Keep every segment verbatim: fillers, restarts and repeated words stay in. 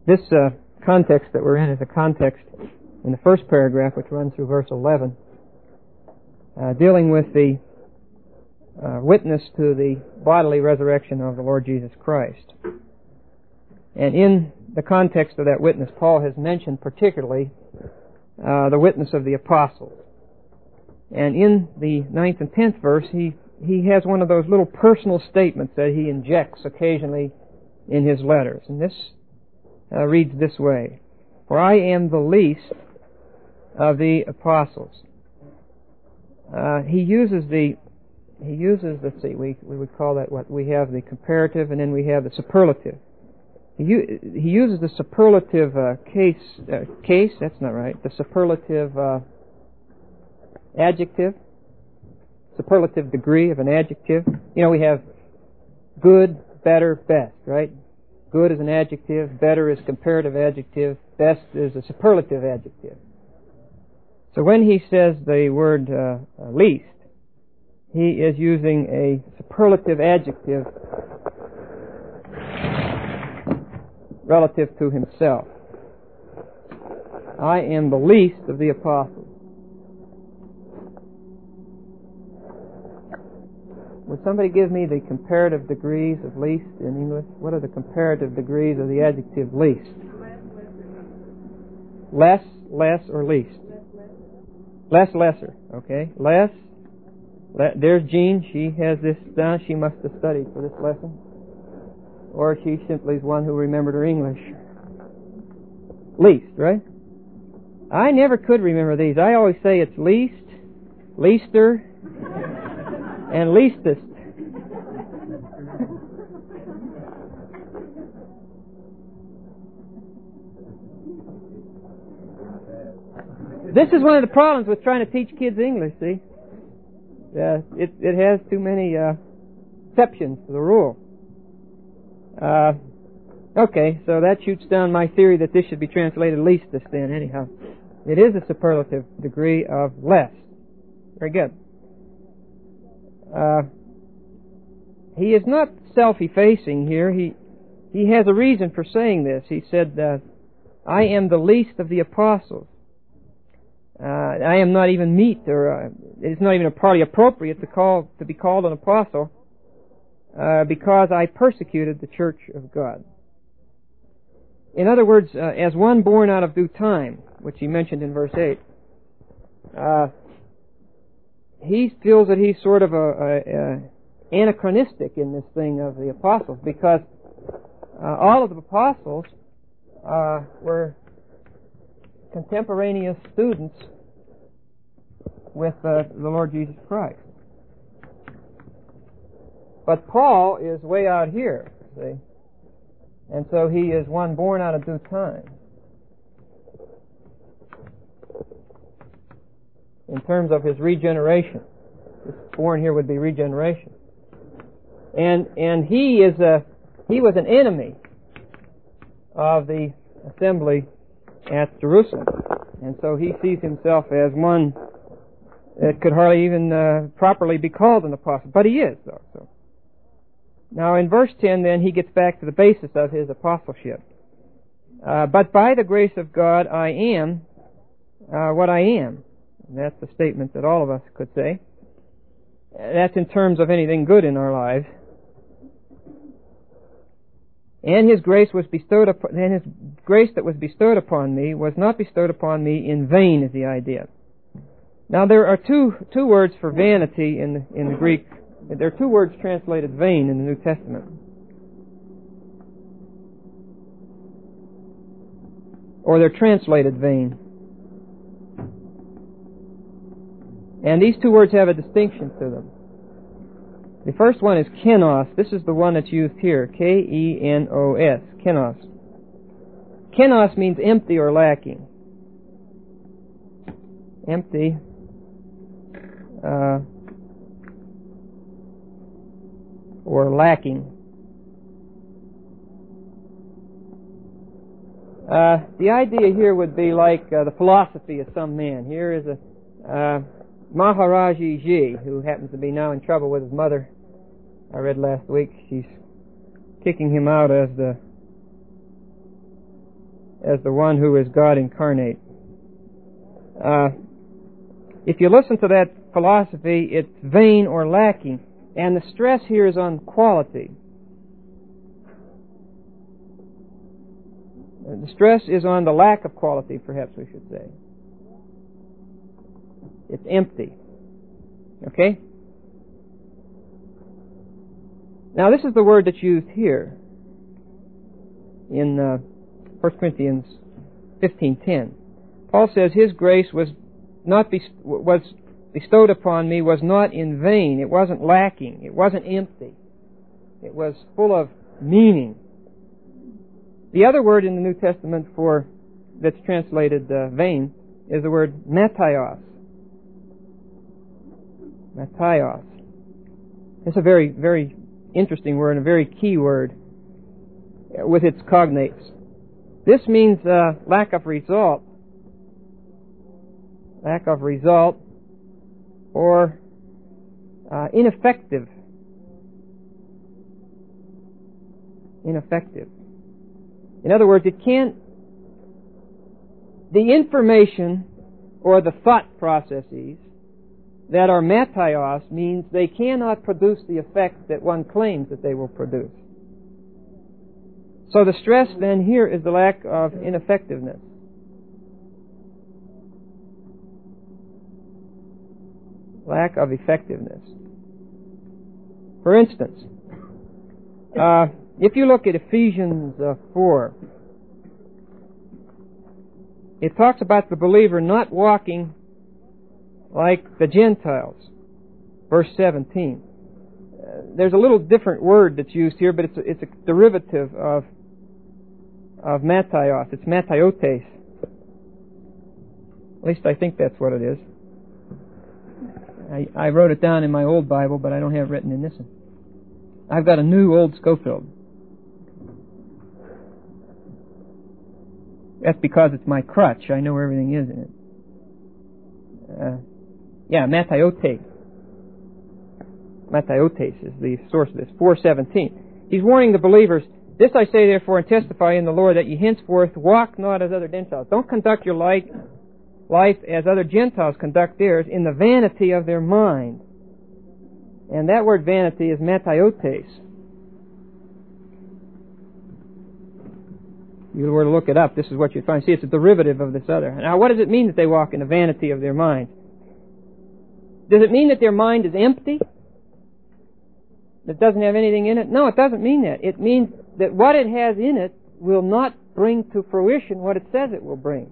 This uh, context that we're in is a context in the first paragraph, which runs through verse eleven, uh, dealing with the uh, witness to the bodily resurrection of the Lord Jesus Christ. And in the context of that witness, Paul has mentioned particularly uh, the witness of the apostles. And in the ninth and tenth verse, he, he has one of those little personal statements that he injects occasionally in his letters. And this uh, reads this way: "For I am the least of the apostles." Uh, he uses the, he uses, let's see, we, we would call that what? We have the comparative and then we have the superlative. He, he uses the superlative uh, case, uh, case, that's not right, the superlative uh, adjective, superlative degree of an adjective. You know, we have good, better, best, right? Good is an adjective, better is comparative adjective, best is a superlative adjective. So when he says the word uh, least, he is using a superlative adjective relative to himself. I am the least of the apostles. Would somebody give me the comparative degrees of least in English? What are the comparative degrees of the adjective least? Less, less, or least? Less, lesser. Okay. Less. Le- there's Jean. She has this down. She must have studied for this lesson. Or she simply is one who remembered her English. Least, right? I never could remember these. I always say it's least, leaster, and leastest. This is one of the problems with trying to teach kids English, see? Uh, it, it has too many uh, exceptions to the rule. Uh, okay, so that shoots down my theory that this should be translated leastest then, anyhow. It is a superlative degree of less. Very good. Uh, he is not self-effacing here. He he has a reason for saying this. He said, uh, I am the least of the apostles. Uh, I am not even meet, or uh, it's not even partly appropriate to call to be called an apostle, uh, because I persecuted the church of God. In other words, uh, as one born out of due time, which he mentioned in verse eight, uh, he feels that he's sort of a, a, a anachronistic in this thing of the apostles, because uh, all of the apostles uh, were contemporaneous students with uh, the Lord Jesus Christ. But Paul is way out here, see? And so he is one born out of due time. In terms of his regeneration. This born here would be regeneration. And and he is a he was an enemy of the assembly at Jerusalem. And so he sees himself as one that could hardly even uh, properly be called an apostle. But he is, though. So. Now in verse ten then he gets back to the basis of his apostleship. Uh, but by the grace of God I am uh, what I am. And that's a statement that all of us could say. That's in terms of anything good in our lives. And his grace was bestowed upon, and his grace that was bestowed upon me was not bestowed upon me in vain, is the idea. Now there are two two words for vanity in the, in the Greek. There are two words translated vain in the New Testament. Or they're translated vain. And these two words have a distinction to them. The first one is kenos. This is the one that's used here. K E N O S. Kenos. Kenos means empty or lacking. Empty. Uh, or lacking. Uh, the idea here would be like uh, the philosophy of some man. Here is a uh, Maharaji Ji, who happens to be now in trouble with his mother. I read last week she's kicking him out as the as the one who is God incarnate. Uh, if you listen to that philosophy, it's vain or lacking, and the stress here is on quality. The stress is on the lack of quality, perhaps we should say. It's empty. Okay? Now, this is the word that's used here in uh, First Corinthians fifteen ten. Paul says, His grace was not be- was bestowed upon me was not in vain. It wasn't lacking. It wasn't empty. It was full of meaning. The other word in the New Testament for that's translated uh, vain is the word mataios. Mataios. It's a very, very interesting word and a very key word with its cognates. This means uh, lack of result. Lack of result or uh, ineffective. Ineffective. In other words, it can't, the information or the thought processes that are mataios means they cannot produce the effect that one claims that they will produce. So the stress then here is the lack of ineffectiveness. Lack of effectiveness. For instance, uh, if you look at Ephesians uh, four, it talks about the believer not walking like the Gentiles. Verse seventeen. Uh, there's a little different word that's used here, but it's a, it's a derivative of of mataios. It's mataiotes. At least I think that's what it is. I, I wrote it down in my old Bible, but I don't have it written in this one. I've got a new old Schofield. That's because it's my crutch. I know everything is in it. Uh, yeah, mataioti. Mataioti is the source of this. four seventeen. He's warning the believers, This I say therefore and testify in the Lord, that ye henceforth walk not as other Gentiles. Don't conduct your life, life as other Gentiles conduct theirs, in the vanity of their mind. And that word vanity is mataioti. You were to look it up, this is what you find. See, it's a derivative of this other. Now, what does it mean that they walk in the vanity of their mind? Does it mean that their mind is empty? That doesn't have anything in it? No, it doesn't mean that. It means that what it has in it will not bring to fruition what it says it will bring.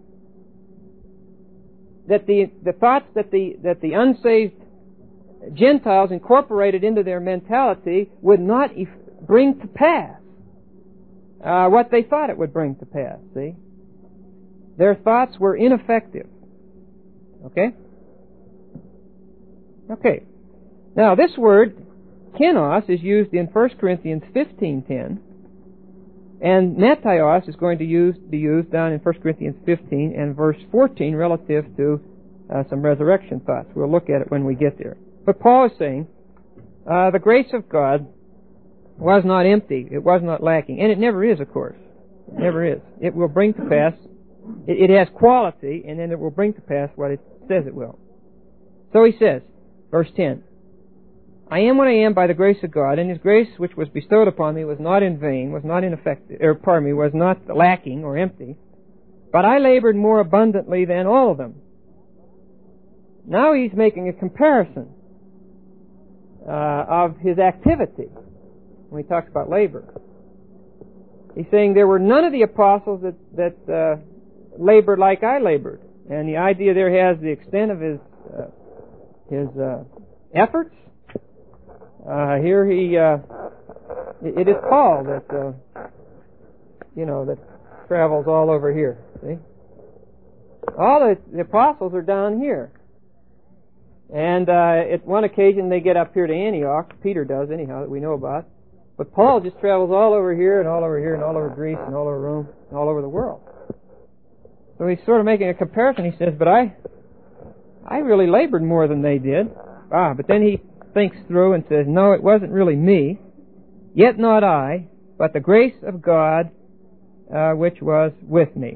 That the, the thoughts that the, that the unsaved Gentiles incorporated into their mentality would not e- bring to pass Uh, what they thought it would bring to pass, see? Their thoughts were ineffective. Okay? Okay. Now, this word, kenos, is used in First Corinthians fifteen ten, and mataios is going to use, be used down in First Corinthians fifteen and verse fourteen relative to uh, some resurrection thoughts. We'll look at it when we get there. But Paul is saying, uh, the grace of God was not empty. It was not lacking. And it never is, of course. It never is. It will bring to pass, it, it has quality, and then it will bring to pass what it says it will. So he says, verse ten, I am what I am by the grace of God, and His grace which was bestowed upon me was not in vain, was not ineffective, or pardon me, was not lacking or empty, but I labored more abundantly than all of them. Now he's making a comparison uh, of his activity when he talks about labor. He's saying there were none of the apostles that, that uh, labored like I labored. And the idea there has the extent of his uh, his uh, efforts. Uh, here he, uh, it is Paul that, uh, you know, that travels all over here. See? All the, the apostles are down here. And uh, at one occasion they get up here to Antioch. Peter does, anyhow, that we know about. But Paul just travels all over here and all over here and all over Greece and all over Rome and all over the world. So he's sort of making a comparison. He says, but I I really labored more than they did. Ah, but then he thinks through and says, no, it wasn't really me. Yet not I, but the grace of God uh, which was with me.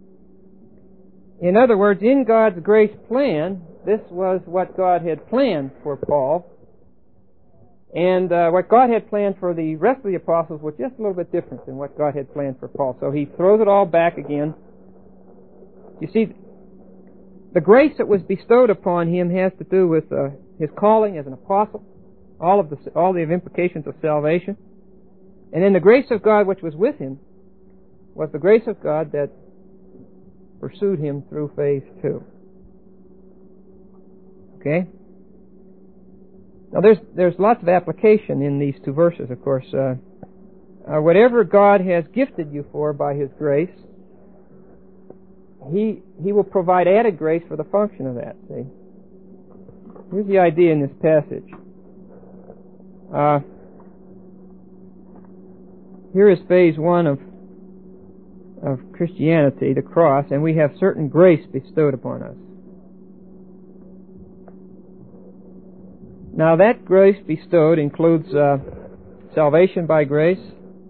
In other words, in God's grace plan, this was what God had planned for Paul. And uh, what God had planned for the rest of the apostles was just a little bit different than what God had planned for Paul. So he throws it all back again. You see, the grace that was bestowed upon him has to do with uh, his calling as an apostle, all of the all the implications of salvation. And then the grace of God which was with him was the grace of God that pursued him through phase two. Okay? Now there's there's lots of application in these two verses, of course. Uh, uh, whatever God has gifted you for by His grace, He He will provide added grace for the function of that. See? Here's the idea in this passage. Uh, here is phase one of of Christianity, the cross, and we have certain grace bestowed upon us. Now that grace bestowed includes uh, salvation by grace,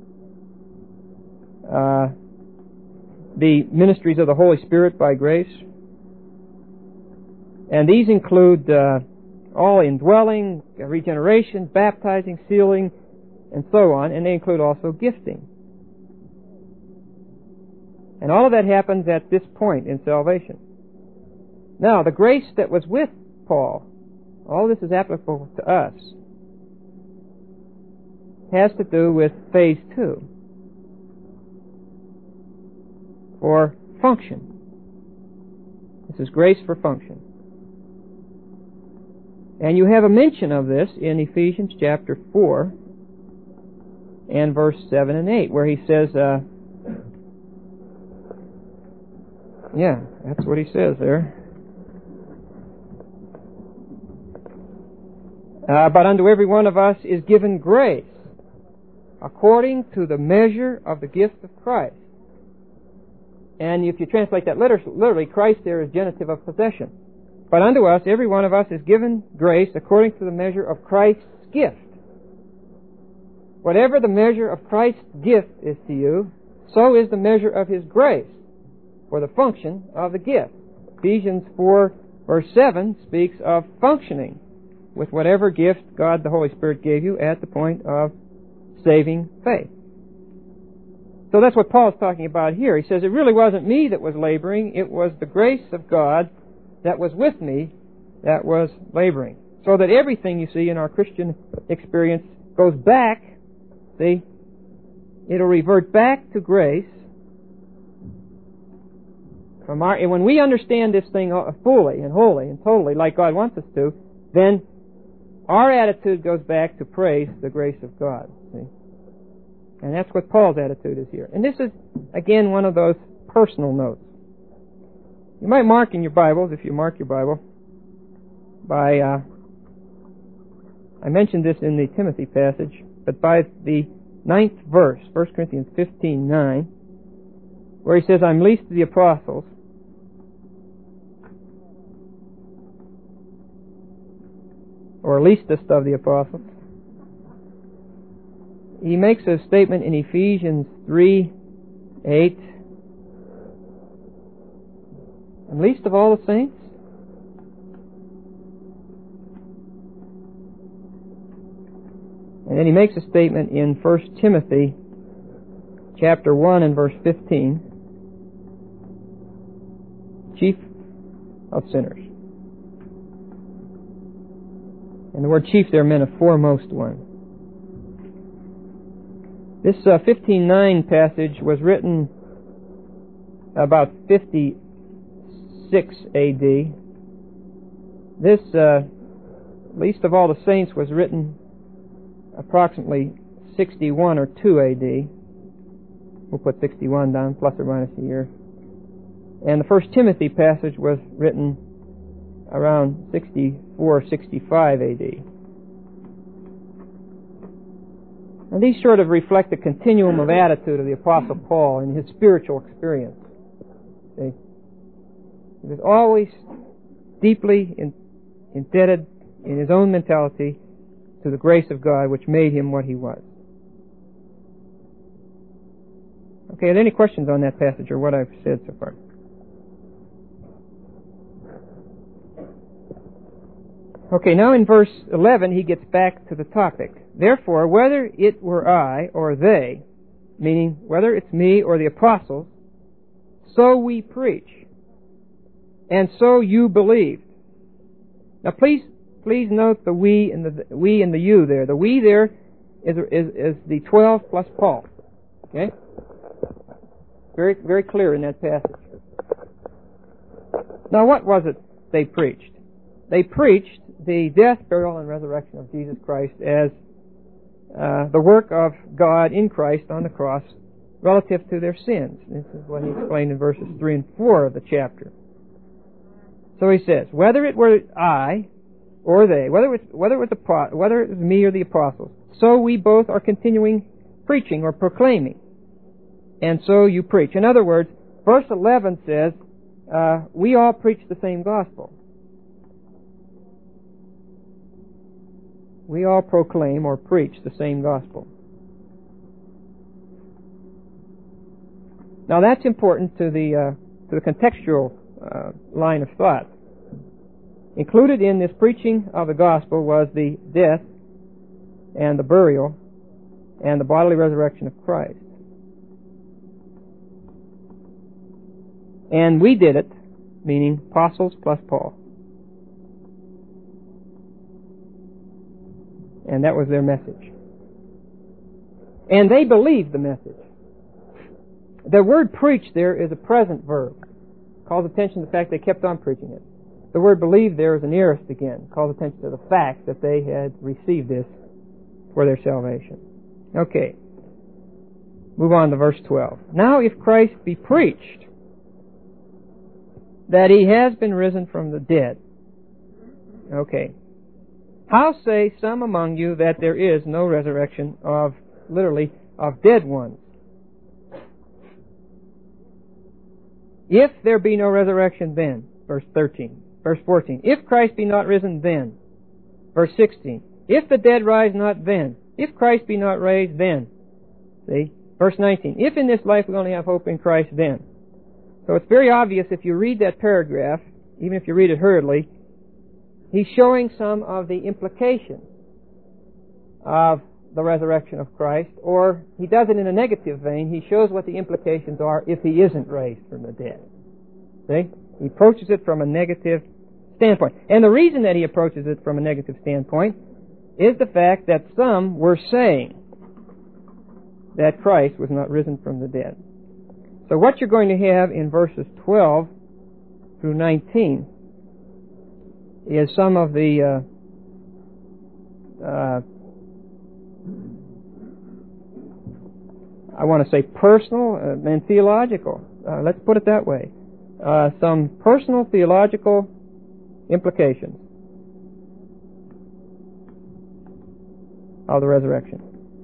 uh, the ministries of the Holy Spirit by grace, and these include uh, all indwelling, regeneration, baptizing, sealing, and so on, and they include also gifting. And all of that happens at this point in salvation. Now, the grace that was with Paul, all this is applicable to us, has to do with phase two, or function. This is grace for function. And you have a mention of this in Ephesians chapter four and verse seven and eight, where he says, uh, yeah, that's what he says there. Uh, but unto every one of us is given grace according to the measure of the gift of Christ. And if you translate that literally, Christ there is genitive of possession. But unto us, every one of us is given grace according to the measure of Christ's gift. Whatever the measure of Christ's gift is to you, so is the measure of His grace for the function of the gift. Ephesians four verse seven speaks of functioning with whatever gift God the Holy Spirit gave you at the point of saving faith. So that's what Paul's talking about here. He says, it really wasn't me that was laboring, it was the grace of God that was with me that was laboring. So that everything you see in our Christian experience goes back, see, it'll revert back to grace. From our, and when we understand this thing fully and wholly and totally like God wants us to, then our attitude goes back to praise the grace of God. See? And that's what Paul's attitude is here. And this is, again, one of those personal notes. You might mark in your Bibles, if you mark your Bible, by, uh, I mentioned this in the Timothy passage, but by the ninth verse, First Corinthians fifteen nine, where he says, I'm least of the apostles, or leastest of the apostles. He makes a statement in Ephesians three eight, and least of all the saints. And then he makes a statement in First Timothy chapter one and verse fifteen, chief of sinners. And the word chief there meant a foremost one. This uh, fifteen nine passage was written about fifty-six A D. This, uh, least of all the saints, was written approximately sixty-one or two A D. We'll put sixty-one down, plus or minus a year. And the First Timothy passage was written around sixty-four, sixty-five A D. Now these sort of reflect the continuum of attitude of the Apostle Paul in his spiritual experience. See? He was always deeply in, indebted in his own mentality to the grace of God which made him what he was. Okay, are there any questions on that passage or what I've said so far? Okay, now in verse eleven, he gets back to the topic. Therefore, whether it were I or they, meaning whether it's me or the apostles, so we preach, and so you believed. Now, please, please note the we and the we and the you there. The we there is is, is the twelve plus Paul. Okay, very very clear in that passage. Now, what was it they preached? They preached the death, burial, and resurrection of Jesus Christ as uh, the work of God in Christ on the cross relative to their sins. This is what he explained in verses three and four of the chapter. So he says, whether it were I or they, whether it was, whether it was, the, whether it was me or the apostles, so we both are continuing preaching or proclaiming. And so you preach. In other words, verse eleven says, uh, we all preach the same gospel. We all proclaim or preach the same gospel. Now that's important to the uh, to the contextual uh, line of thought. Included in this preaching of the gospel was the death and the burial and the bodily resurrection of Christ. And we did it, meaning apostles plus Paul. And that was their message. And they believed the message. The word preach there is a present verb. Calls attention to the fact they kept on preaching it. The word believe there is an aorist again. Calls attention to the fact that they had received this for their salvation. Okay. Move on to verse twelve. Now if Christ be preached that he has been risen from the dead. Okay. How say some among you that there is no resurrection of, literally, of dead ones? If there be no resurrection, then, verse thirteen. Verse fourteen, if Christ be not risen, then. Verse sixteen, if the dead rise not, then. If Christ be not raised, then. See? Verse nineteen, if in this life we only have hope in Christ, then. So it's very obvious if you read that paragraph, even if you read it hurriedly, he's showing some of the implications of the resurrection of Christ, or he does it in a negative vein. He shows what the implications are if he isn't raised from the dead. See? He approaches it from a negative standpoint. And the reason that he approaches it from a negative standpoint is the fact that some were saying that Christ was not risen from the dead. So what you're going to have in verses twelve through nineteen is some of the uh, uh, I want to say personal uh, and theological. Uh, let's put it that way. Uh, some personal theological implications of the resurrection.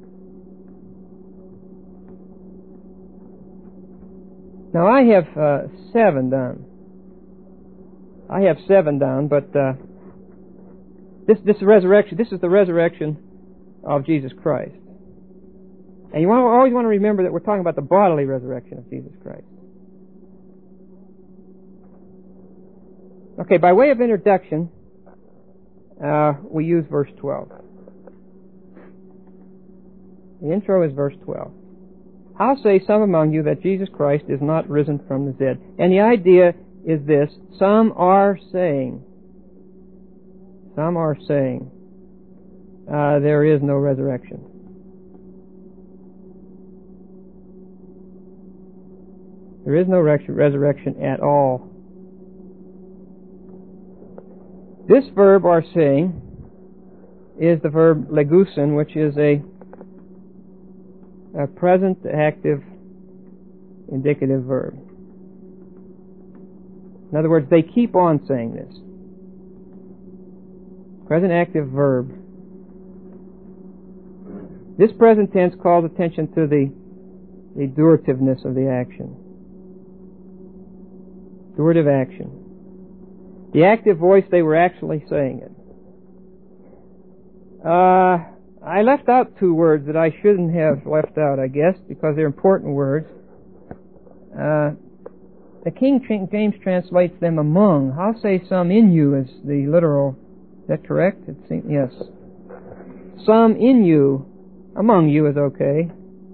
Now I have uh, seven down. I have seven down, but uh, this this resurrection. This is the resurrection of Jesus Christ, and you want, always want to remember that we're talking about the bodily resurrection of Jesus Christ. Okay, by way of introduction, uh, we use verse twelve. The intro is verse twelve. How say some among you that Jesus Christ is not risen from the dead? And the idea is this: some are saying, some are saying, uh, there is no resurrection. There is no res- resurrection at all. This verb, are saying, is the verb legusin, which is a, a present active indicative verb. In other words, they keep on saying this. Present active verb. This present tense calls attention to the, the durativeness of the action. Durative action. The active voice, they were actually saying it. Uh, I left out two words that I shouldn't have left out, I guess, because they're important words. Uh, the King James translates them among. I'll say some in you is the literal. Is that correct? It seems, yes. Some in you, among you is okay.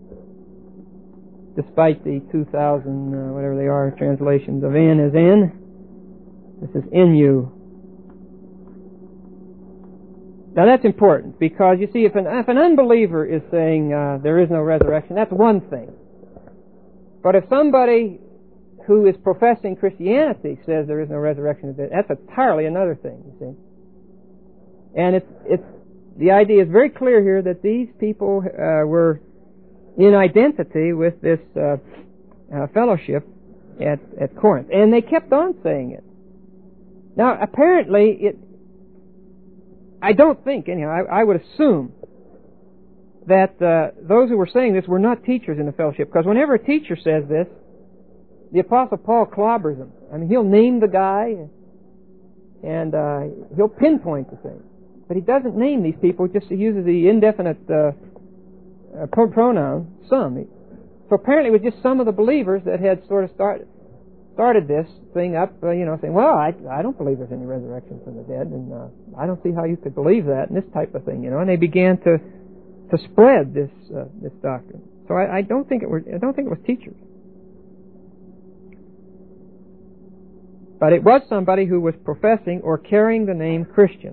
Despite the two thousand, uh, whatever they are, translations of in is in. This is in you. Now that's important because, you see, if an, if an unbeliever is saying uh, there is no resurrection, that's one thing. But if somebody who is professing Christianity says there is no resurrection, that's entirely another thing, you see. And it's, it's, the idea is very clear here that these people uh, were in identity with this uh, uh, fellowship at, at Corinth. And they kept on saying it. Now, apparently, it, I don't think, anyhow, I, I would assume that uh, those who were saying this were not teachers in the fellowship, because whenever a teacher says this, the Apostle Paul clobbers him. I mean, he'll name the guy, and uh, he'll pinpoint the thing. But he doesn't name these people, just he uses the indefinite uh, uh, pronoun, some. So apparently it was just some of the believers that had sort of started started this thing up, uh, you know, saying, well, I, I don't believe there's any resurrection from the dead, and uh, I don't see how you could believe that, and this type of thing, you know. And they began to to spread this uh, this doctrine. So I, I don't think it were I don't think it was teachers, but it was somebody who was professing or carrying the name Christian.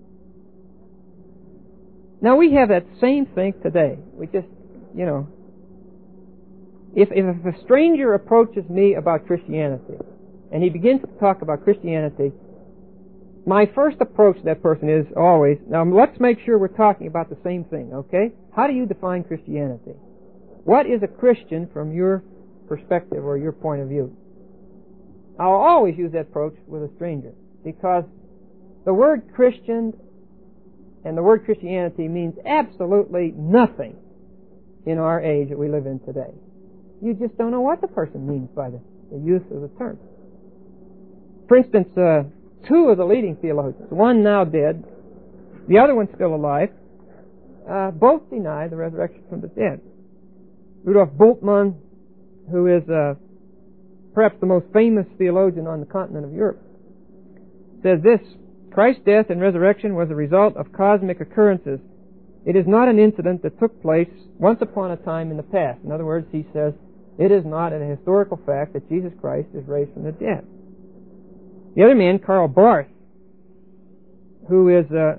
Now we have that same thing today. We just, you know, if if a stranger approaches me about Christianity and he begins to talk about Christianity, my first approach to that person is always, now let's make sure we're talking about the same thing, okay? How do you define Christianity? What is a Christian from your perspective or your point of view? I'll always use that approach with a stranger, because the word Christian and the word Christianity means absolutely nothing in our age that we live in today. You just don't know what the person means by the, the use of the term. For instance, uh, two of the leading theologians, one now dead, the other one still alive, uh, both deny the resurrection from the dead. Rudolf Bultmann, who is uh, perhaps the most famous theologian on the continent of Europe, says this: Christ's death and resurrection was a result of cosmic occurrences. It is not an incident that took place once upon a time in the past. In other words, he says, it is not a historical fact that Jesus Christ is raised from the dead. The other man, Karl Barth, who is a,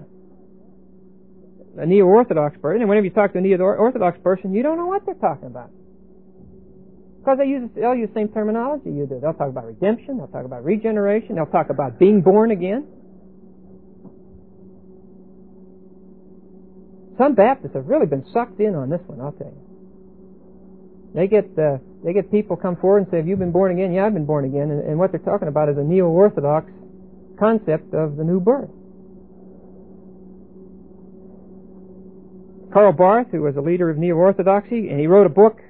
a neo-Orthodox person, and whenever you talk to a neo-Orthodox person, you don't know what they're talking about. Because they use, they'll use the same terminology you do. They'll talk about redemption, they'll talk about regeneration, they'll talk about being born again. Some Baptists have really been sucked in on this one, I'll tell you. They get uh, they get people come forward and say, have you been born again? Yeah, I've been born again. And, and what they're talking about is a neo-Orthodox concept of the new birth. Karl Barth, who was a leader of neo-Orthodoxy, and he wrote a book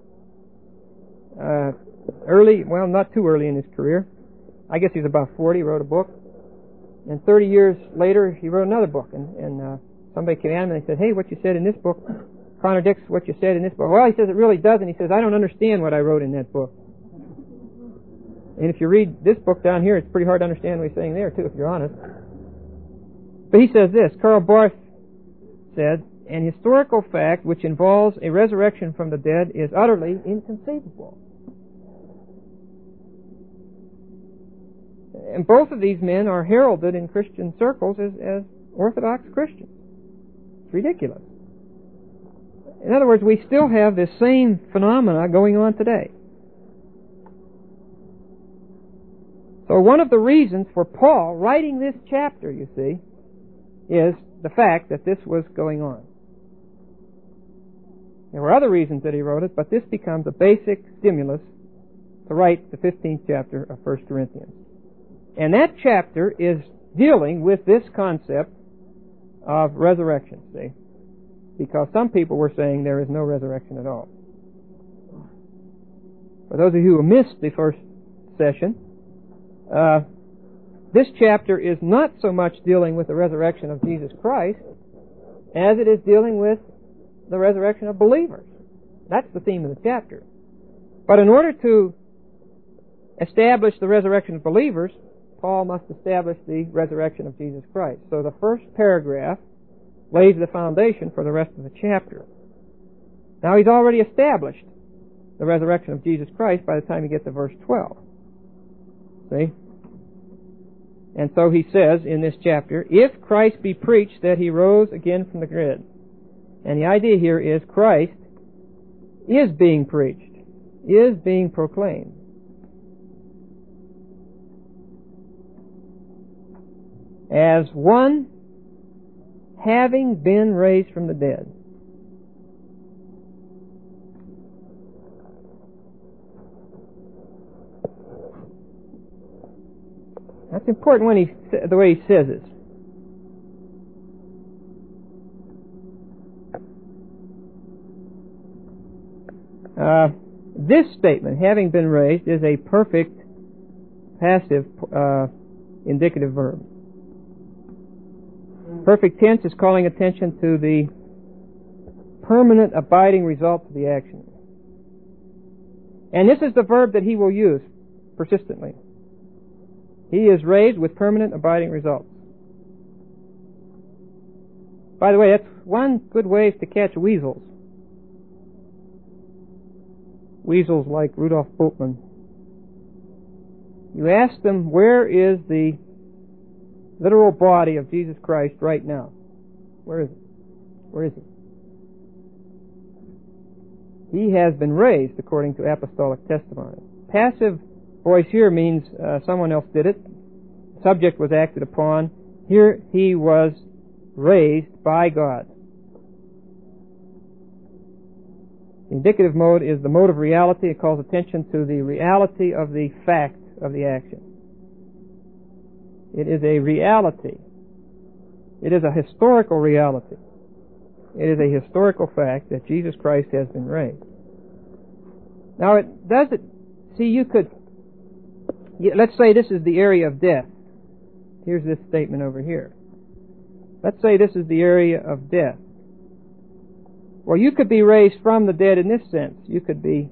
uh, early, well, not too early in his career. I guess he's about forty, wrote a book. And thirty years later, he wrote another book. And, and uh, somebody came at him and they said, hey, what you said in this book contradicts what you said in this book. Well, he says it really doesn't. He says, I don't understand what I wrote in that book. And if you read this book down here, it's pretty hard to understand what he's saying there, too, if you're honest. But he says this: Karl Barth said, an historical fact which involves a resurrection from the dead is utterly inconceivable. And both of these men are heralded in Christian circles as, as Orthodox Christians. It's ridiculous. In other words, we still have this same phenomena going on today. So one of the reasons for Paul writing this chapter, you see, is the fact that this was going on. There were other reasons that he wrote it, but this becomes a basic stimulus to write the fifteenth chapter of First Corinthians. And that chapter is dealing with this concept of resurrection, see? Because some people were saying there is no resurrection at all. For those of you who missed the first session, uh, this chapter is not so much dealing with the resurrection of Jesus Christ as it is dealing with the resurrection of believers. That's the theme of the chapter. But in order to establish the resurrection of believers, Paul must establish the resurrection of Jesus Christ. So the first paragraph lays the foundation for the rest of the chapter. Now he's already established the resurrection of Jesus Christ by the time you get to verse twelve. See? And so he says in this chapter, if Christ be preached that he rose again from the dead. And the idea here is Christ is being preached, is being proclaimed. As one having been raised from the dead. That's important when he the way he says it. Uh, this statement, having been raised, is a perfect passive uh, indicative verb. Perfect tense is calling attention to the permanent, abiding results of the action. And this is the verb that he will use persistently. He is raised with permanent, abiding results. By the way, that's one good way to catch weasels. Weasels like Rudolf Bultmann. You ask them, where is the literal body of Jesus Christ right now? Where is it? Where is he? He has been raised according to apostolic testimony. Passive voice here means uh, someone else did it. The subject was acted upon. Here he was raised by God. The indicative mode is the mode of reality. It calls attention to the reality of the fact of the action. It is a reality. It is a historical reality. It is a historical fact that Jesus Christ has been raised. Now, it does it. See, you could. Let's say this is the area of death. Here's this statement over here. Let's say this is the area of death. Well, you could be raised from the dead in this sense. You could be.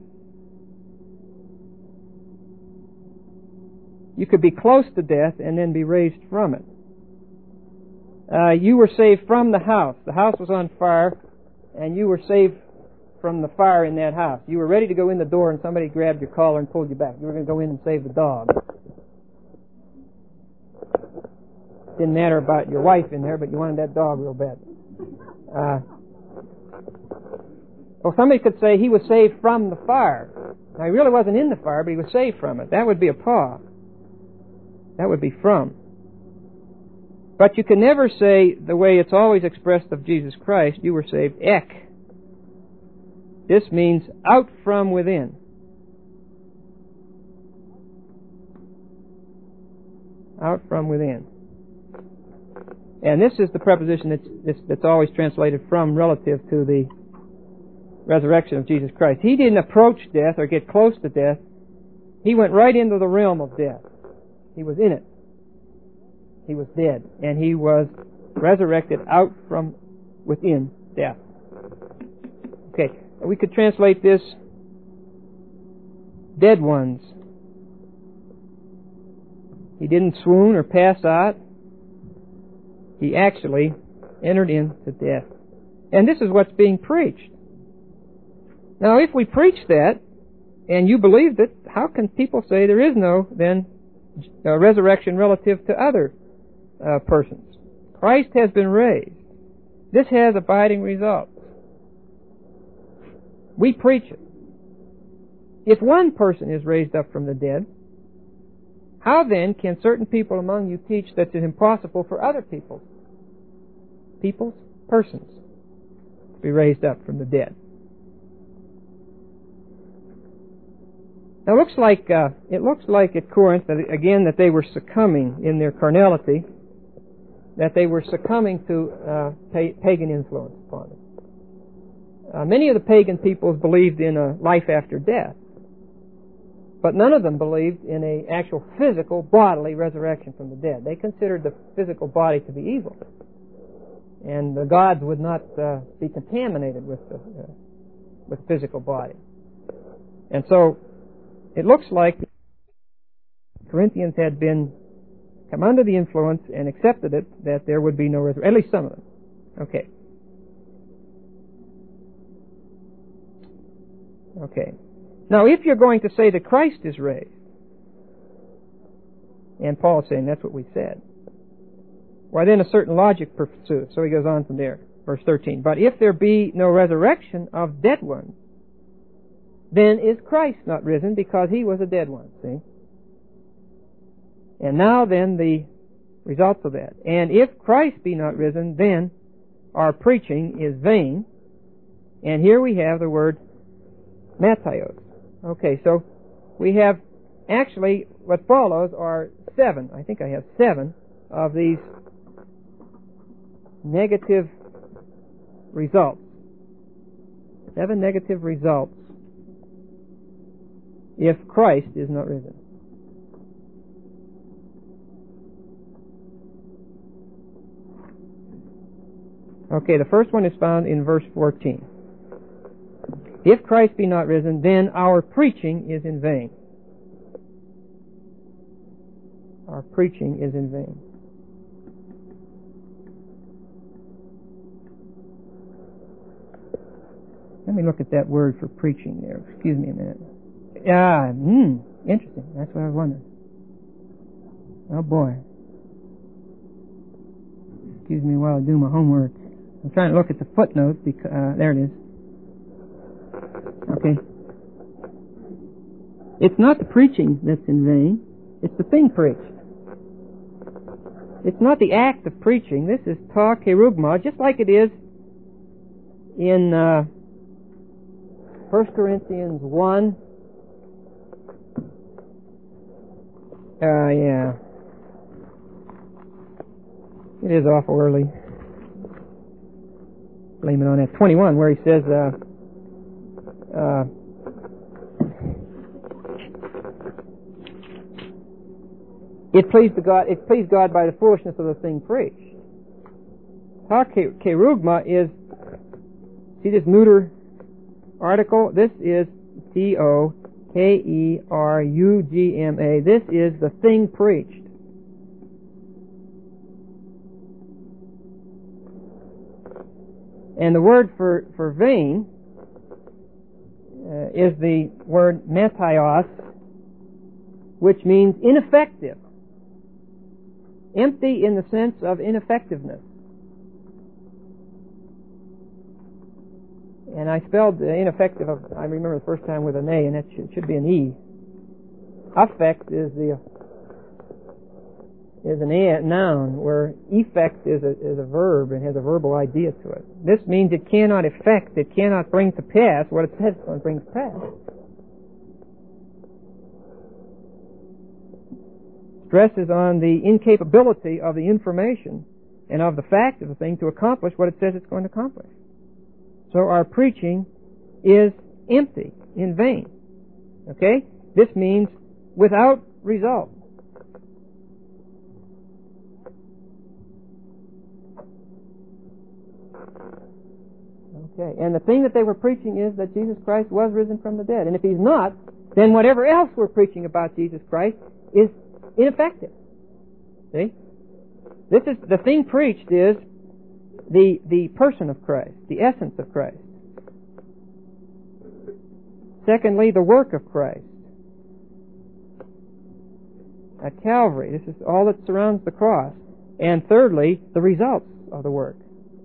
You could be close to death and then be raised from it. Uh, you were saved from the house. The house was on fire, and you were saved from the fire in that house. You were ready to go in the door, and somebody grabbed your collar and pulled you back. You were going to go in and save the dog. Didn't matter about your wife in there, but you wanted that dog real bad. Uh, well, somebody could say he was saved from the fire. Now, he really wasn't in the fire, but he was saved from it. That would be a pa. That would be from. But you can never say the way it's always expressed of Jesus Christ, you were saved ek. This means out from within. Out from within. And this is the preposition that's, that's always translated from relative to the resurrection of Jesus Christ. He didn't approach death or get close to death. He went right into the realm of death. He was in it. He was dead. And he was resurrected out from within death. Okay, we could translate this dead ones. He didn't swoon or pass out. He actually entered into death. And this is what's being preached. Now, if we preach that, and you believed it, how can people say there is no, then, uh, resurrection relative to other uh, persons? Christ has been raised. This has abiding results. We preach it. If one person is raised up from the dead, how then can certain people among you teach that it's impossible for other people, peoples, persons, to be raised up from the dead? Now, it looks like uh, it looks like at Corinth that, again, that they were succumbing in their carnality, that they were succumbing to uh, pa- pagan influence upon them. Uh, many of the pagan peoples believed in a life after death, but none of them believed in an actual physical, bodily resurrection from the dead. They considered the physical body to be evil, and the gods would not uh, be contaminated with the uh, with the physical body. And so it looks like Corinthians had been come under the influence and accepted it, that there would be no resurrection. At least some of them. Okay. Okay. Now, if you're going to say that Christ is raised, and Paul's saying that's what we said, why then a certain logic pursues. So he goes on from there, verse thirteen. But if there be no resurrection of dead ones, then is Christ not risen, because he was a dead one, see? And now then the results of that. And if Christ be not risen, then our preaching is vain. And here we have the word Matthios. Okay, so we have actually what follows are seven. I think I have seven of these negative results. Seven negative results if Christ is not risen. Okay, the first one is found in verse fourteen. If Christ be not risen, then our preaching is in vain. Our preaching is in vain. Let me look at that word for preaching there. Excuse me a minute. Ah, hmm, interesting. That's what I was wondering. Oh boy. Excuse me while I do my homework. I'm trying to look at the footnote. Because, uh, there it is. Okay. It's not the preaching that's in vain. It's the thing preached. It's not the act of preaching. This is ta kerugma, just like it is in uh, First Corinthians one. Uh, yeah. It is awful early. Blame it on that. twenty-one, where he says, uh, uh, it pleased the God, it pleased God by the foolishness of the thing preached. Ha kerugma is, see this neuter article? This is T O K E R U G M A. This is the thing preached. And the word for, for vain uh, is the word Matthios, which means ineffective. Empty in the sense of ineffectiveness. And I spelled uh, ineffective, I remember the first time with an A, and that should, should be an E. Affect is the is an a noun, where effect is a, is a verb and has a verbal idea to it. This means it cannot effect, it cannot bring to pass what it says it's going to bring to pass. Stresses on the incapability of the information and of the fact of the thing to accomplish what it says it's going to accomplish. So our preaching is empty, in vain. Okay? This means without result. Okay, and the thing that they were preaching is that Jesus Christ was risen from the dead. And if he's not, then whatever else we're preaching about Jesus Christ is ineffective. See? This is, the thing preached is the, the person of Christ, the essence of Christ. Secondly, the work of Christ at Calvary. This is all that surrounds the cross. And thirdly, the results of the work.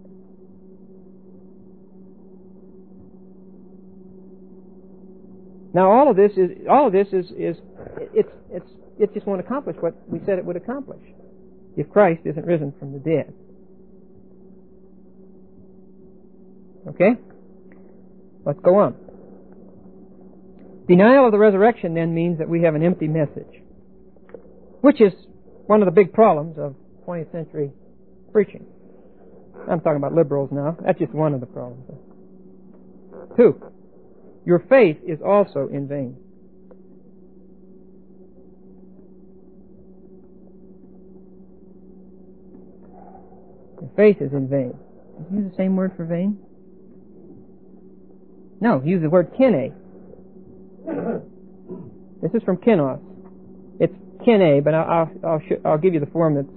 Now, all of this is all of this is is it's it's it just won't accomplish what we said it would accomplish if Christ isn't risen from the dead. Okay? Let's go on. Denial of the resurrection then means that we have an empty message, which is one of the big problems of twentieth century preaching. I'm talking about liberals now. That's just one of the problems. Two. Your faith is also in vain. Your faith is in vain. Did you use the same word for vain? No, use the word kene. This is from kenos. It's kene, but I'll I'll, I'll, sh- I'll give you the form that's.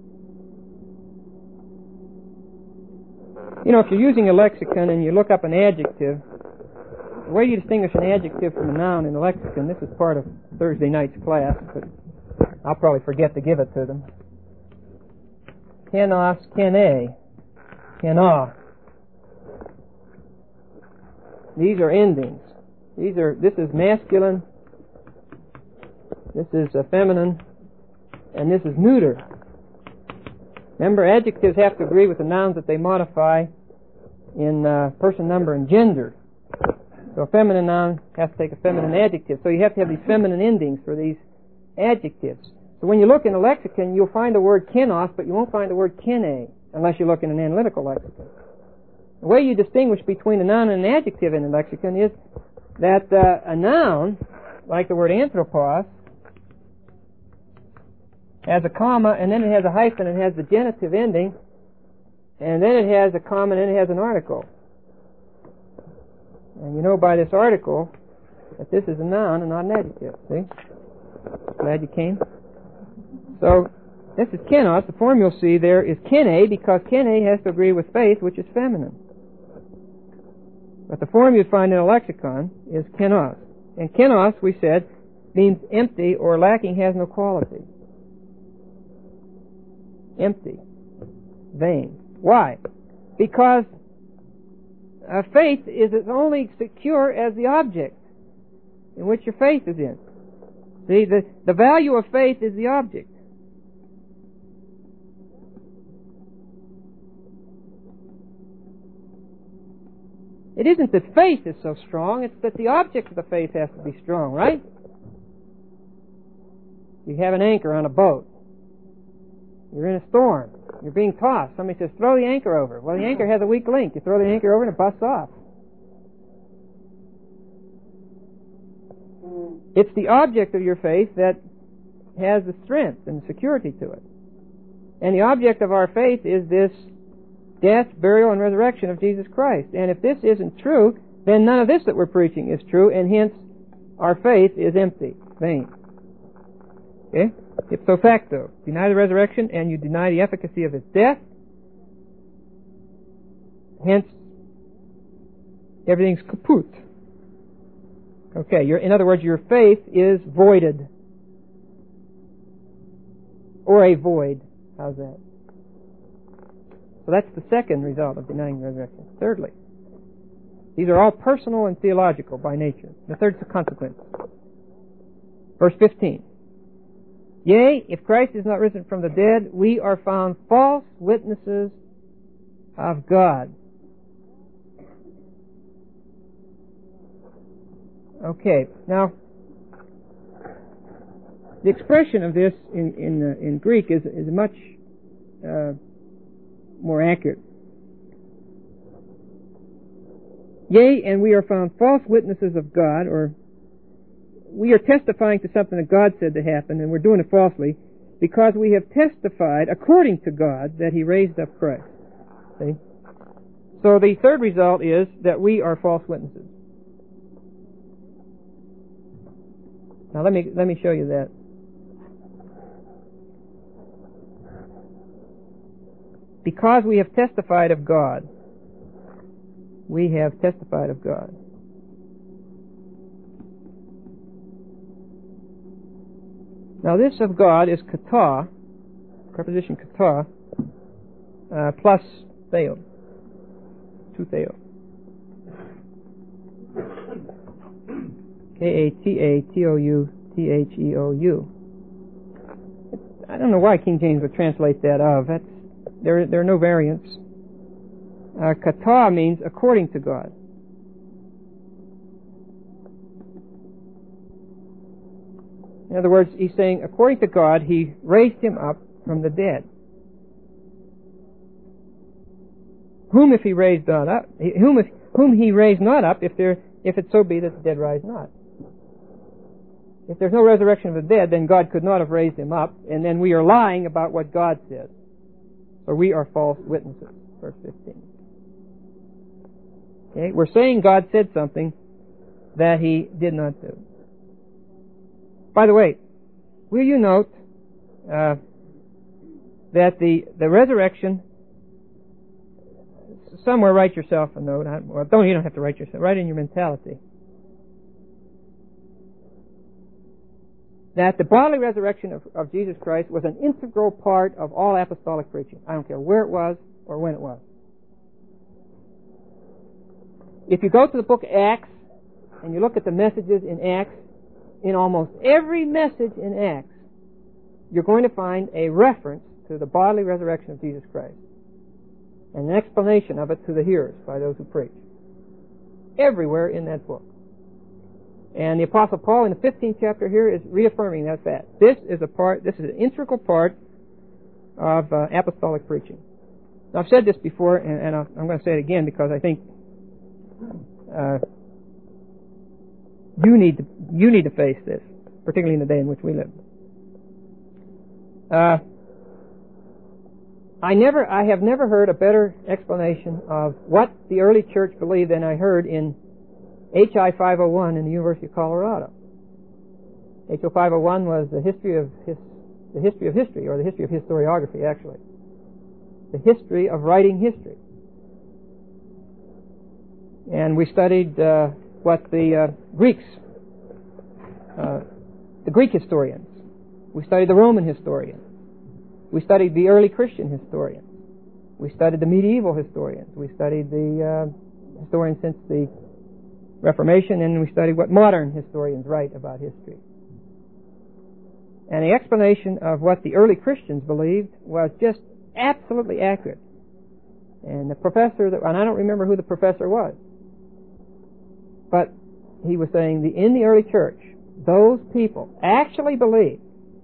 You know, if you're using a lexicon and you look up an adjective, the way you distinguish an adjective from a noun in a lexicon, this is part of Thursday night's class, but I'll probably forget to give it to them. Kenos, kene, kena. These are endings. These are. This is masculine. This is uh, feminine, and this is neuter. Remember, adjectives have to agree with the nouns that they modify in uh, person, number, and gender. So a feminine noun has to take a feminine adjective. So you have to have these feminine endings for these adjectives. So when you look in a lexicon, you'll find the word kenos, but you won't find the word kene unless you look in an analytical lexicon. The way you distinguish between a noun and an adjective in a lexicon is that uh, a noun, like the word anthropos, has a comma, and then it has a hyphen, and it has the genitive ending, and then it has a comma, and then it has an article. And you know by this article that this is a noun and not an adjective. See? Glad you came. So, this is kenos. The form you'll see there is kene, because kene has to agree with faith, which is feminine. But the form you find in a lexicon is kenos. And kenos, we said, means empty or lacking, has no quality. Empty. Vain. Why? Because uh, faith is as only secure as the object in which your faith is in. See, the, the value of faith is the object. It isn't that faith is so strong, it's that the object of the faith has to be strong, right? You have an anchor on a boat. You're in a storm. You're being tossed. Somebody says, throw the anchor over. Well, the anchor has a weak link. You throw the anchor over and it busts off. It's the object of your faith that has the strength and security to it. And the object of our faith is this death, burial, and resurrection of Jesus Christ. And if this isn't true, then none of this that we're preaching is true, and hence our faith is empty, vain. Okay? Ipso facto. Deny the resurrection, and you deny the efficacy of his death. Hence, everything's kaput. Okay, your, in other words, your faith is voided. Or a void. How's that? So that's the second result of denying the resurrection. Thirdly, these are all personal and theological by nature. The third's the consequence. Verse fifteen. Yea, if Christ is not risen from the dead, we are found false witnesses of God. Okay, now, the expression of this in in, uh, in Greek is is much uh, more accurate. Yea, and we are found false witnesses of God, or we are testifying to something that God said to happen, and we're doing it falsely, because we have testified, according to God, that He raised up Christ. See? So the third result is that we are false witnesses. Now let me let me show you that. Because we have testified of God, we have testified of God. Now this of God is kata, preposition kata, uh, plus theo, to theo. K A T A T O U T H E O U. I don't know why King James would translate that of. That's, there, there are no variants. Uh, kata means according to God. In other words, he's saying, according to God, He raised Him up from the dead. Whom if He raised not up, whom if whom He raised not up, if there if it so be that the dead rise not. If there's no resurrection of the dead, then God could not have raised Him up, and then we are lying about what God said. Or we are false witnesses. Verse fifteen. Okay, we're saying God said something that He did not do. By the way, will you note uh, that the, the resurrection, somewhere write yourself a note, I, well, don't, you don't have to write yourself, write in your mentality, that the bodily resurrection of, of Jesus Christ was an integral part of all apostolic preaching. I don't care where it was or when it was. If you go to the book of Acts and you look at the messages in Acts, in almost every message in Acts, you're going to find a reference to the bodily resurrection of Jesus Christ and an explanation of it to the hearers by those who preach. Everywhere in that book. And the Apostle Paul in the fifteenth chapter here is reaffirming that fact. This is a part, this is an integral part of uh, apostolic preaching. Now, I've said this before, and, and I'm going to say it again because I think uh, you need to you need to face this, particularly in the day in which we live. Uh, I never, I have never heard a better explanation of what the early church believed than I heard in H I five oh one in the University of Colorado. H I five oh one was the history of his, the history of history, or the history of historiography, actually. The history of writing history. And we studied uh, what the uh, Greeks, uh, the Greek historians. We studied the Roman historians. We studied the early Christian historians. We studied the medieval historians. We studied the uh, historians since the Reformation, and we studied what modern historians write about history. And the explanation of what the early Christians believed was just absolutely accurate. And the professor, that, and I don't remember who the professor was, but he was saying that in the early church, those people actually believed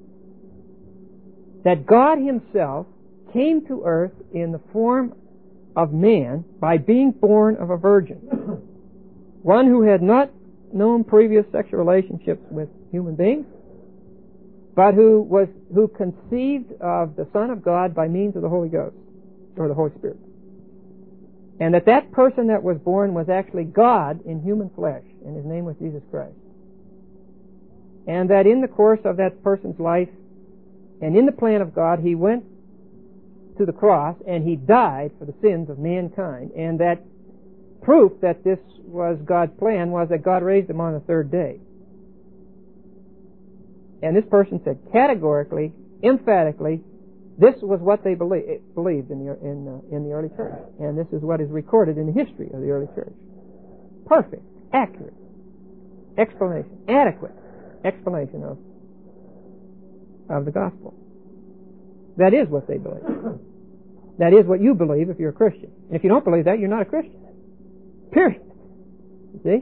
that God Himself came to earth in the form of man by being born of a virgin. One who had not known previous sexual relationships with human beings, but who was who conceived of the Son of God by means of the Holy Ghost, or the Holy Spirit. And that that person that was born was actually God in human flesh, and His name was Jesus Christ. And that in the course of that person's life, and in the plan of God, He went to the cross, and He died for the sins of mankind, and that proof that this was God's plan was that God raised Him on the third day. And this person said categorically, emphatically, this was what they believe, believed in the in uh, in the early church, and this is what is recorded in the history of the early church. Perfect, accurate explanation, adequate explanation of of the gospel. That is what they believe. That is what you believe if you're a Christian. And if you don't believe that, you're not a Christian. Period. You see?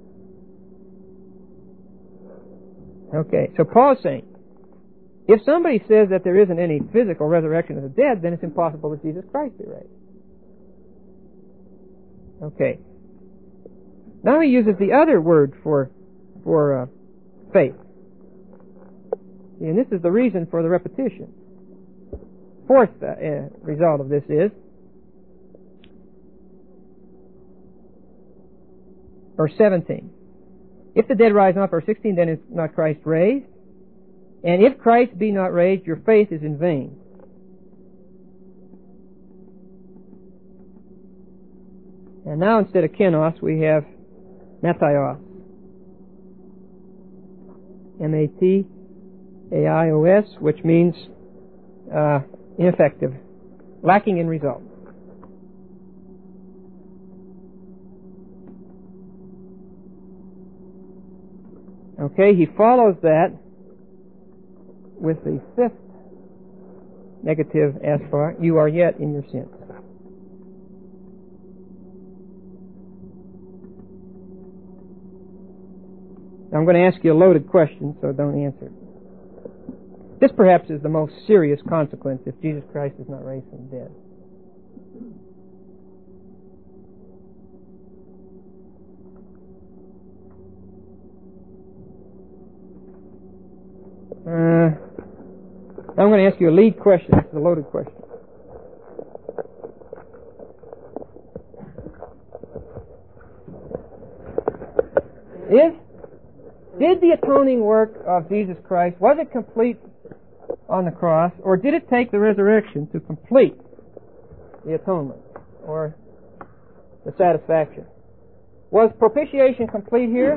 Okay, so Paul's saying, if somebody says that there isn't any physical resurrection of the dead, then it's impossible that Jesus Christ be raised. Okay. Now he uses the other word for for uh, faith. See, and this is the reason for the repetition. Fourth uh, uh, result of this is, verse seventeen. If the dead rise not, verse sixteen, then is not Christ raised? And if Christ be not raised, your faith is in vain. And now instead of kenos, we have mataios. M A T A I O S, which means uh, ineffective, lacking in result. Okay, he follows that with the fifth negative aspect, you are yet in your sins. Now I'm going to ask you a loaded question, so don't answer. This perhaps is the most serious consequence if Jesus Christ is not raised from the dead. Uh, I'm going to ask you a lead question. This is a loaded question. If Did the atoning work of Jesus Christ, was it complete on the cross, or did it take the resurrection to complete the atonement, or the satisfaction? Was propitiation complete here?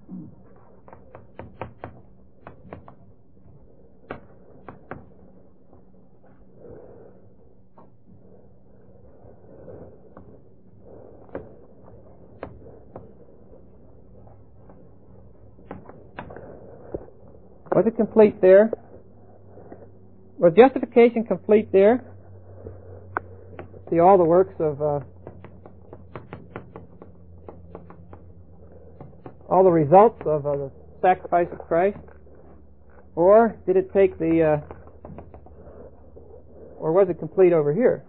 Was it complete there? Was justification complete there? See all the works of uh, all the results of uh, the sacrifice of Christ? Or did it take the uh, or was it complete over here?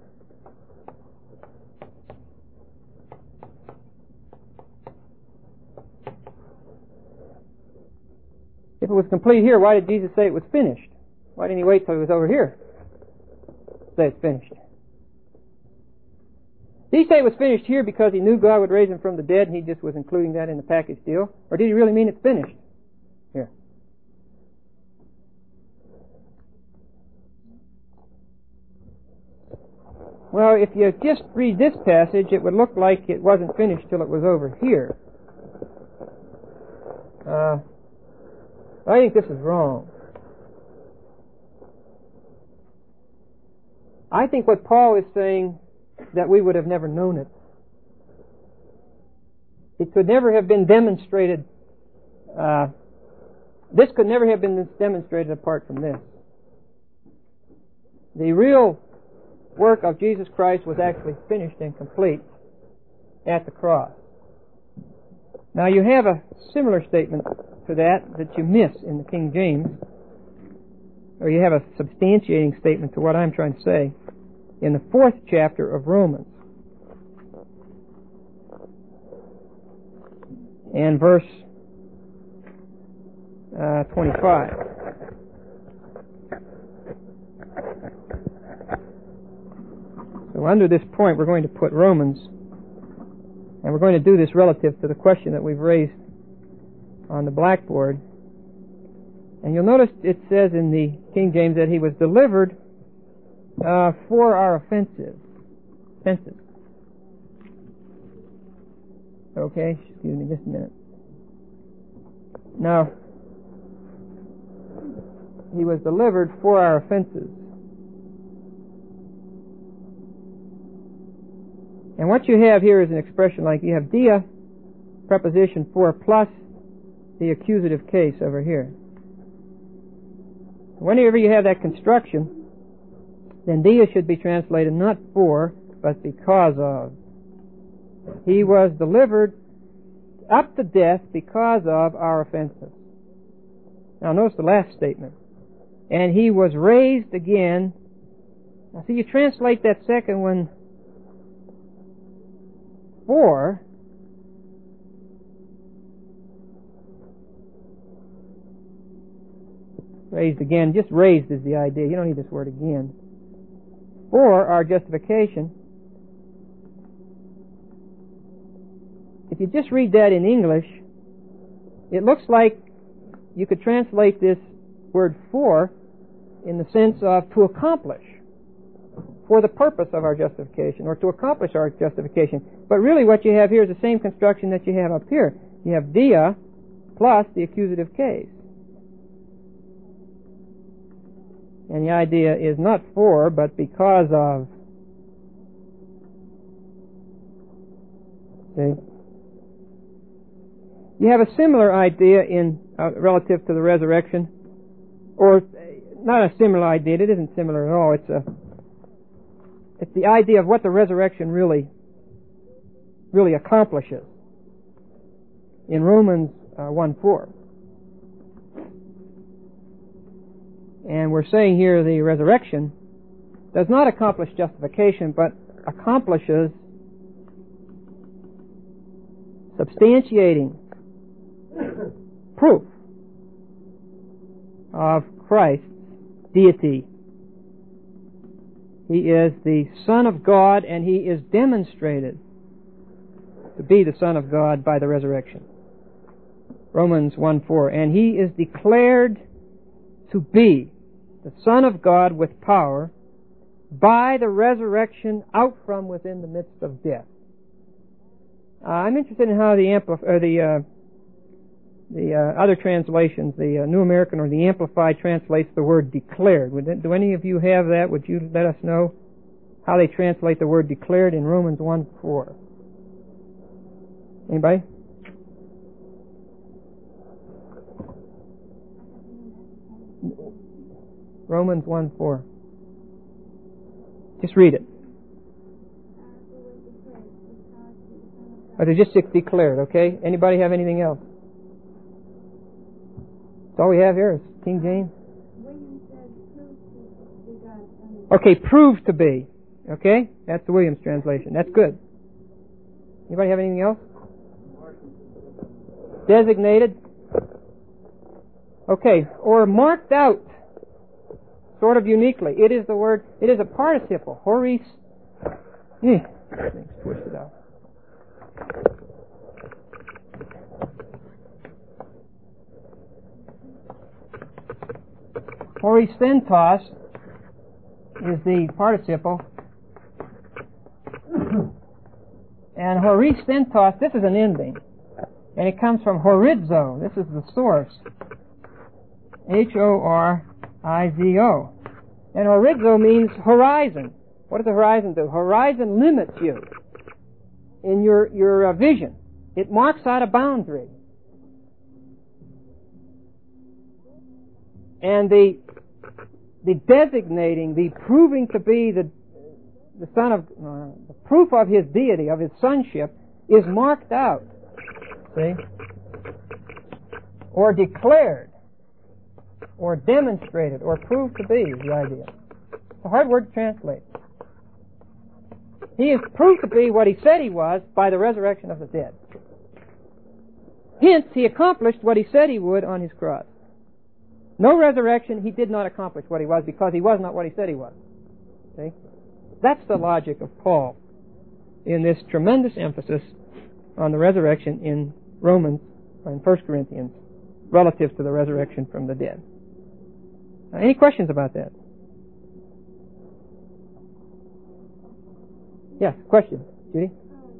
If it was complete here, why did Jesus say it was finished? Why didn't he wait till it was over here to say it's finished? Did he say it was finished here because he knew God would raise him from the dead and he just was including that in the package deal? Or did he really mean it's finished here? Well, if you just read this passage, it would look like it wasn't finished till it was over here. Uh, I think this is wrong. I think what Paul is saying, that we would have never known it. It could never have been demonstrated. Uh, this could never have been demonstrated apart from this. The real work of Jesus Christ was actually finished and complete at the cross. Now you have a similar statement to that that you miss in the King James, or you have a substantiating statement to what I'm trying to say in the fourth chapter of Romans and verse uh, twenty-five. So under this point we're going to put Romans, and we're going to do this relative to the question that we've raised on the blackboard. And you'll notice it says in the King James that he was delivered uh, for our offenses. offenses. Okay, excuse me just a minute. Now, he was delivered for our offenses. And what you have here is an expression like you have dia, preposition for, plus the accusative case over here. Whenever you have that construction, then dia should be translated not for, but because of. He was delivered up to death because of our offenses. Now notice the last statement. And he was raised again. Now see, you translate that second one for, raised again, just raised is the idea. You don't need this word again. For our justification. If you just read that in English, it looks like you could translate this word for in the sense of to accomplish, for the purpose of our justification, or to accomplish our justification. But really what you have here is the same construction that you have up here. You have dia plus the accusative case. And the idea is not for, but because of. See? You have a similar idea in uh, relative to the resurrection, or not a similar idea. It isn't similar at all. It's a it's the idea of what the resurrection really really accomplishes in Romans uh, one four. And we're saying here the resurrection does not accomplish justification, but accomplishes substantiating proof of Christ's deity. He is the Son of God, and he is demonstrated to be the Son of God by the resurrection. Romans one four. And He is declared to be the Son of God with power by the resurrection out from within the midst of death. Uh, I'm interested in how the ampli- or the uh, the uh, other translations, the uh, New American or the Amplified, translates the word declared. Would it, do any of you have that? Would you let us know how they translate the word declared in Romans one four? Anybody? Romans one four. Just read it. Or they just declared, okay? Anybody have anything else? That's all we have here is King James. Okay, proved to be. Okay? That's the Williams translation. That's good. Anybody have anything else? Designated. Okay, or marked out. Sort of uniquely. It is the word, it is a participle. Horis. Eh, things twisted out. Horistentos is the participle. And horistentos, this is an ending. And it comes from horizo. This is the source. H O R I Z O. And horizo means horizon. What does the horizon do? Horizon limits you in your, your uh, vision. It marks out a boundary. And the the designating, the proving to be the the son of uh, the proof of his deity, of his sonship, is marked out. See? Or declared, or demonstrated, or proved to be is the idea. It's a hard word to translate. He is proved to be what he said he was by the resurrection of the dead. Hence, he accomplished what he said he would on his cross. No resurrection, he did not accomplish what he was because he was not what he said he was. See? That's the logic of Paul in this tremendous emphasis on the resurrection in Romans or in First Corinthians relative to the resurrection from the dead. Now, any questions about that? Yes, question, Judy?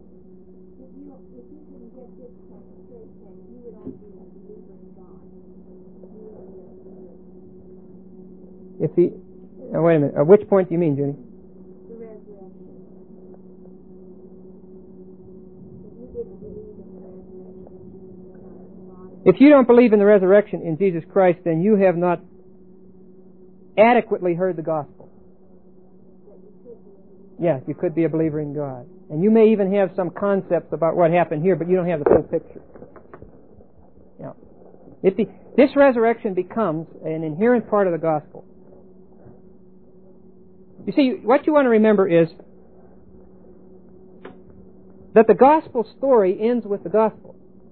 If he, uh, wait a minute. At which point do you mean, Judy? The resurrection. If you don't believe in the resurrection in Jesus Christ, then you have not adequately heard the gospel. Yes, you could be a believer in God. And you may even have some concepts about what happened here, but you don't have the full picture. Yeah. If the, this resurrection becomes an inherent part of the gospel. You see, what you want to remember is that the gospel story ends with the gospel.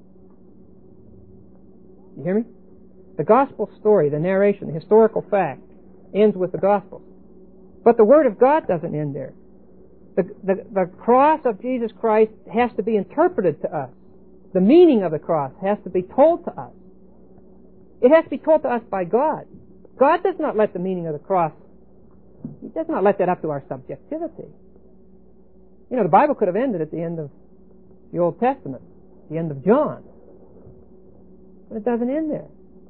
You hear me? The gospel story, the narration, the historical fact, ends with the gospel. But the Word of God doesn't end there. The, the, the cross of Jesus Christ has to be interpreted to us. The meaning of the cross has to be told to us. It has to be told to us by God. God does not let the meaning of the cross, He does not let that up to our subjectivity. You know, the Bible could have ended at the end of the Old Testament, the end of John. But it doesn't end there.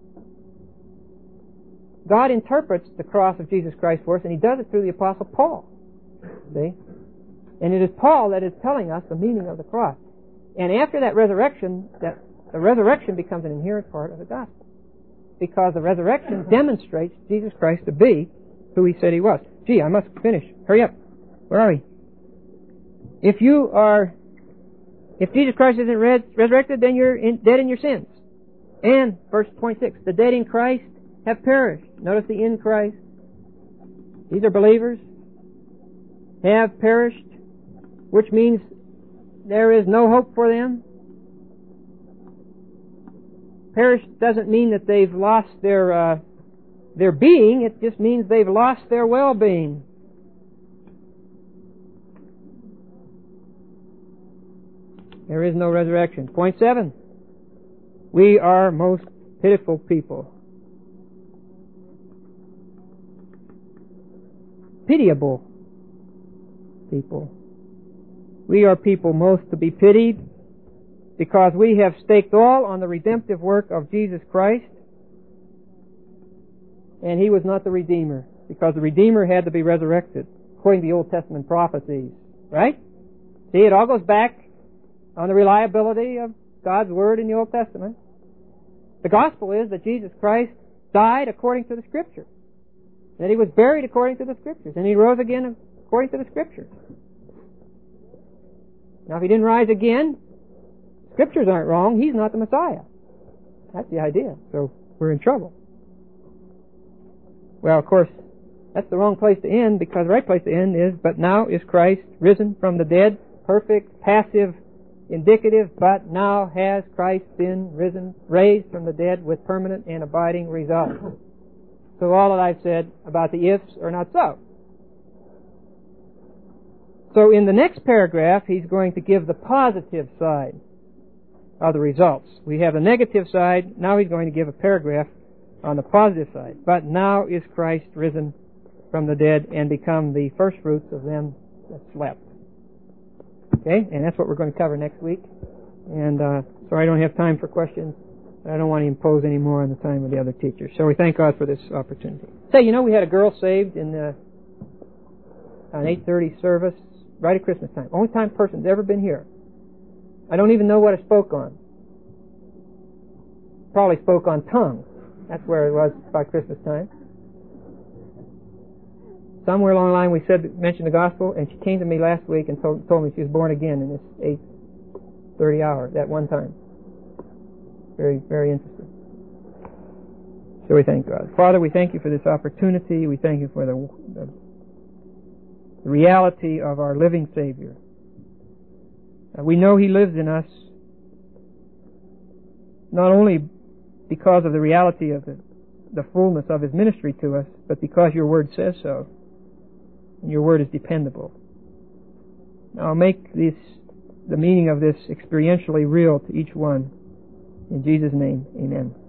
God interprets the cross of Jesus Christ for us, and He does it through the Apostle Paul. See? And it is Paul that is telling us the meaning of the cross. And after that resurrection, that the resurrection becomes an inherent part of the gospel. Because the resurrection demonstrates Jesus Christ to be who He said He was. Gee, I must finish. Hurry up. Where are we? If you are, if Jesus Christ isn't res- resurrected, then you're in, dead in your sins. And, verse twenty-six, the dead in Christ have perished. Notice the in Christ. These are believers. Have perished, which means there is no hope for them. Perished doesn't mean that they've lost their uh, their being. It just means they've lost their well-being. There is no resurrection. Point seven. We are most pitiful people. Pitiable people. We are people most to be pitied because we have staked all on the redemptive work of Jesus Christ, and He was not the Redeemer, because the Redeemer had to be resurrected according to the Old Testament prophecies. Right? See, it all goes back on the reliability of God's Word in the Old Testament. The gospel is that Jesus Christ died according to the Scriptures, that He was buried according to the Scriptures, and He rose again according to the Scriptures. Now, if He didn't rise again, Scriptures aren't wrong. He's not the Messiah. That's the idea. So we're in trouble. Well, of course, that's the wrong place to end, because the right place to end is, but now is Christ risen from the dead, perfect, passive, indicative, but now has Christ been risen, raised from the dead with permanent and abiding results. So all that I've said about the ifs are not so. So in the next paragraph, he's going to give the positive side of the results. We have the negative side. Now he's going to give a paragraph on the positive side. But now is Christ risen from the dead and become the first fruits of them that slept. Okay? And that's what we're going to cover next week. And uh, sorry I don't have time for questions. I don't want to impose any more on the time of the other teachers. So we thank God for this opportunity. Say, you know, we had a girl saved in the, an eight thirty service right at Christmas time. Only time person's ever been here. I don't even know what I spoke on. Probably spoke on tongues. That's where it was by Christmas time. Somewhere along the line we said, mentioned the gospel, and she came to me last week and told, told me she was born again in this eight thirty hour, that one time. Very, very interesting. So we thank God. Father, we thank You for this opportunity. We thank You for the, the, the reality of our living Savior. Uh, we know He lives in us not only because of the reality of the, the fullness of His ministry to us, but because Your Word says so. And Your Word is dependable. Now make this, the meaning of this experientially real to each one. In Jesus' name, amen.